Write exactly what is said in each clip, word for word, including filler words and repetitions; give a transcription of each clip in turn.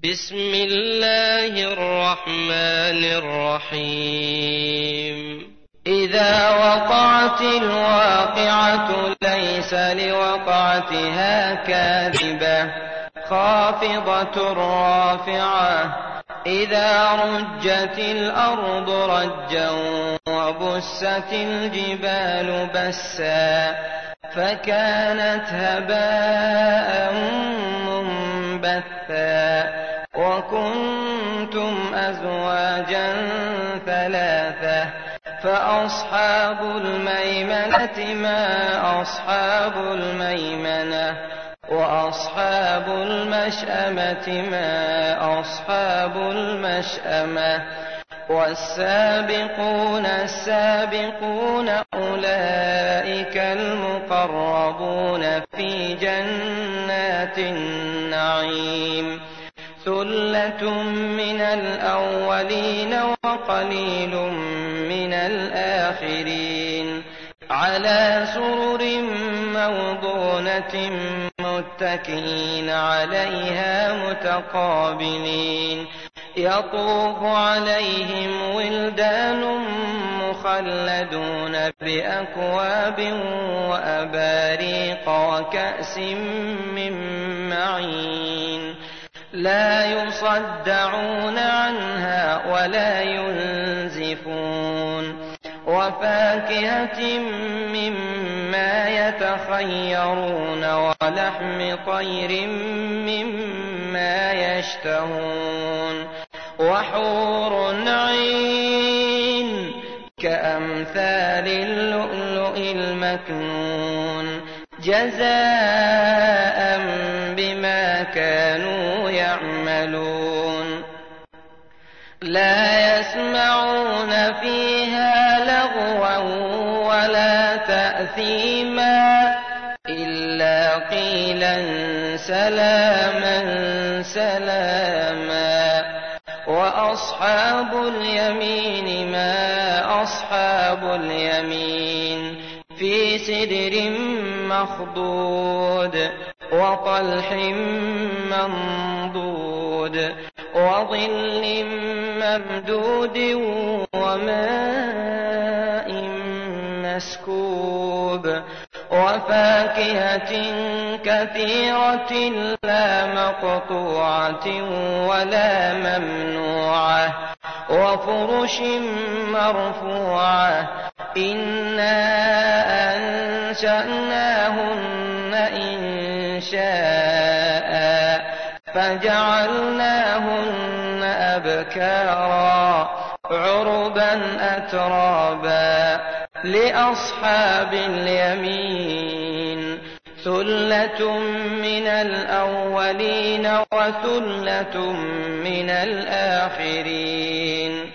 بسم الله الرحمن الرحيم إذا وقعت الواقعة ليس لوقعتها كاذبة خافضة رافعة إذا رجت الأرض رجا وبست الجبال بسا فكانت هباء منبثا وكنتم أزواجا ثلاثة فأصحاب الميمنة ما أصحاب الميمنة وأصحاب المشأمة ما أصحاب المشأمة والسابقون السابقون أولئك المقربون في جنات النعيم ثلة من الأولين وقليل من الآخرين على سرر موضونة متكئين عليها متقابلين يطوف عليهم ولدان مخلدون بأكواب وأباريق وكأس من معين لا يصدعون عنها ولا ينزفون وفاكهة مما يتخيرون ولحم طير مما يشتهون وحور عين كأمثال اللؤلؤ المكنون جزاء بما كانوا يعملون لا يسمعون فيها لغوا ولا تأثيما إلا قيلا سلاما سلاما وأصحاب اليمين ما أصحاب اليمين في سدر مخضود وطلح منضود وظل ممدود وماء مسكوب وفاكهة كثيرة لا مقطوعة ولا ممنوعة وفرش مرفوعة إنا أنشأناهن إنشاء فجعلناهن أبكارا عربا أترابا لأصحاب اليمين ثلة من الأولين وثلة من الآخرين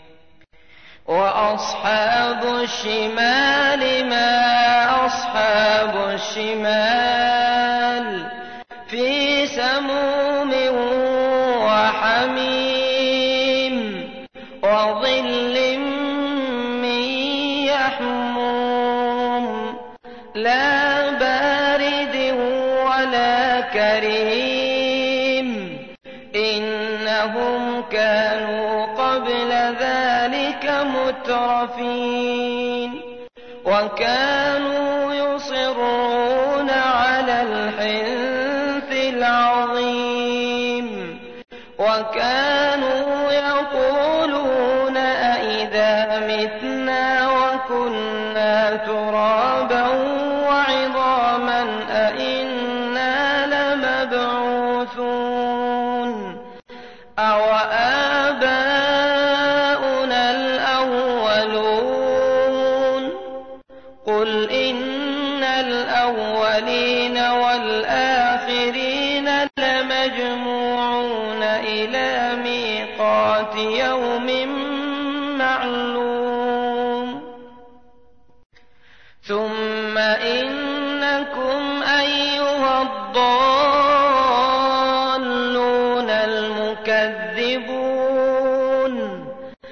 وأصحاب الشمال ما أصحاب الشمال في سموم وحميم وظل من يحموم لا بارد ولا كريم إنهم كانوا قبل ذلك مترفين وكانوا يصرون على الحنث العظيم وكانوا يقولون أئذا متنا وكنا ترابا وعظاما أئنا لمبعوثون أو آباؤنا الأولون قل إن الأولين والآخرين لمجموعون إلى ميقات يوم معلوم ثم إنكم أيها الضالون المكذبون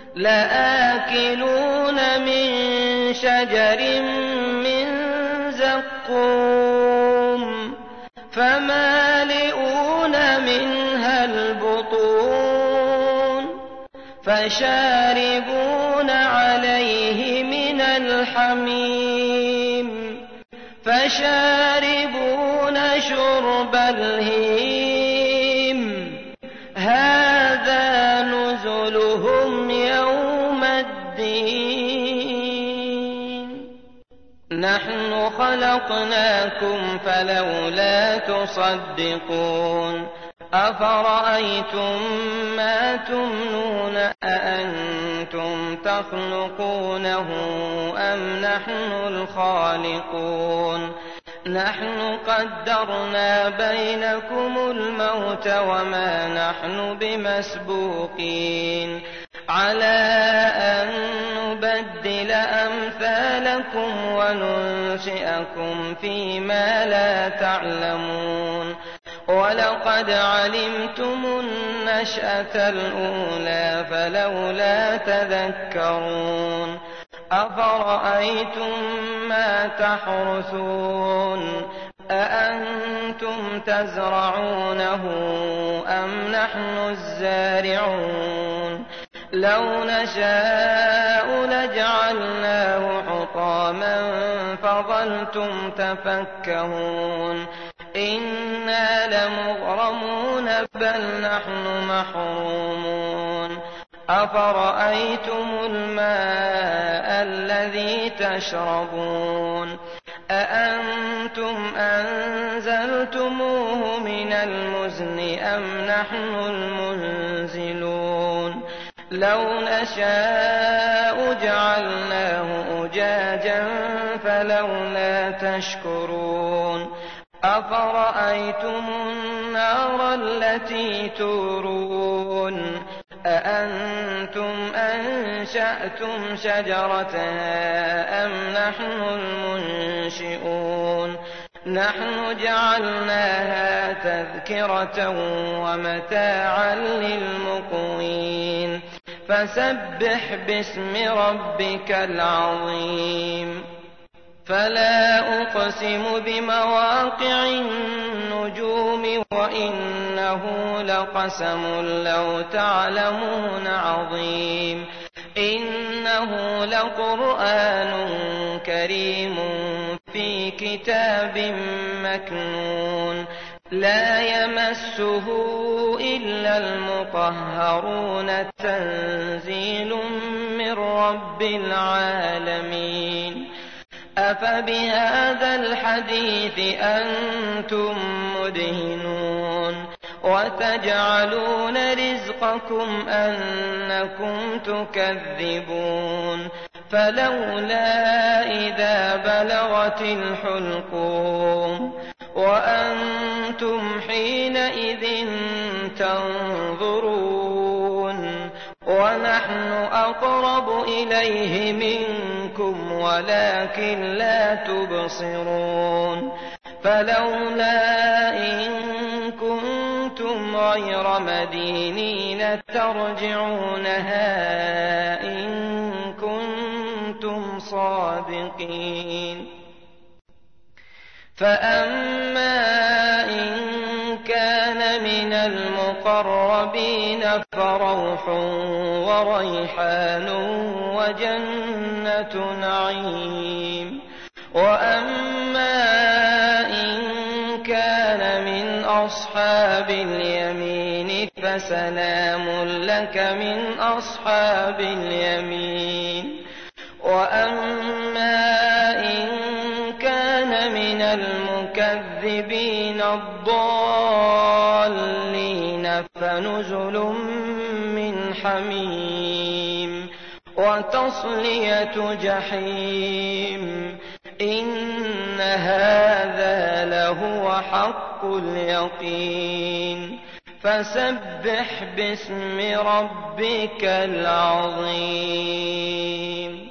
لآكلون من شجر من زقوم فمالئون منها البطون فشاربون عليه من الحميم فشاربون شرب الهيم هذا نزلهم يوم الدين نحن خلقناكم فلولا تصدقون أفرأيتم ما تمنون أأنتم تخلقونه أم نحن الخالقون نحن قدرنا بينكم الموت وما نحن بمسبوقين على أن نبدل أمثالكم وننشئكم فيما لا تعلمون ولقد علمتم النشأة الأولى فلولا تذكرون أفرأيتم ما تحرثون أأنتم تزرعونه أم نحن الزارعون لو نشاء لجعلناه حطاما فظلتم تفكهون إنا لمغرمون بل نحن محرومون أفرأيتم الماء الذي تشربون أأنتم أنزلتموه من المزن أم نحن المنزلون لو نشاء جعلناه أجاجا فلولا تشكرون أفرأيتم النار التي تورون أأنتم أنشأتم شجرتها أم نحن المنشئون نحن جعلناها تذكرة ومتاعا للمقوين فسبح باسم ربك العظيم فلا أقسم بمواقع النجوم وإنه لقسم لو تعلمون عظيم إنه لقرآن كريم في كتاب مكنون لا يمسه إلا المطهرون تنزيل من رب العالمين أفبهذا الحديث أنتم مدهنون وتجعلون رزقكم أنكم تكذبون فلولا إذا بلغت الحلقوم وأنتم حينئذ تنظرون ونحن أقرب إليه منكم ولكن لا تبصرون فلولا إن كنتم غير مدينين ترجعونها إن كنتم صادقين فأما إن كان من المقربين فروح وريحان وجنة نعيم وأما إن كان من أصحاب اليمين فسلام لك من أصحاب اليمين وأما إن كان من المكذبين الضالين فنزل من حميم وتصلية جحيم إن هذا لهو حق اليقين فسبح باسم ربك العظيم